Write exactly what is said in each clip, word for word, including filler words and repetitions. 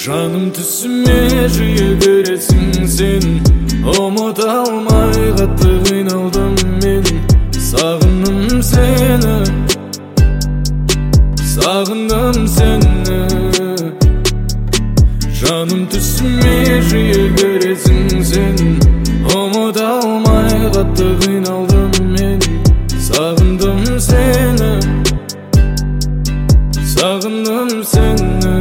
Жаным түсіме жиі көресің сен, ұмыта алмай қатты қиналдым мен. Сағындым сені, сағындым сені. Жаным түсіме жиі көресің сен, ұмыта алмай қатты қиналдым мен. Сағындым сені, сағындым сені.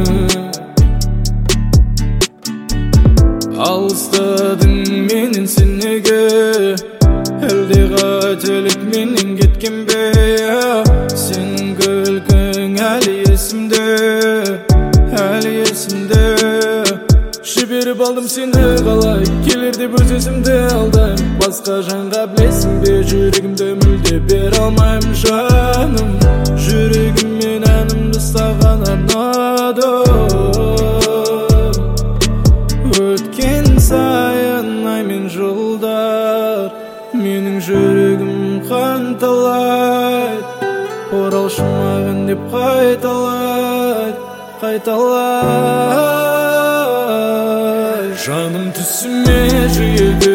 Алыстадың менен сен неге, әлде қателік менен кеткен бе? Сенің күлкің әлі есімде, әлі есімде. Жіберіп алдым сені қалай, келер деп өз өзімді алдайм. Басқа жанға білесің бе, жүрегімді мүлде бере алмаймын жаным. Жүрегіммен әнімді саған арнадым. Өткен сайын ай мен жылдар, менің жүрегім қанталайды. Оралшы маған деп қайталайды, қайталайды. Жаным түсіме жиі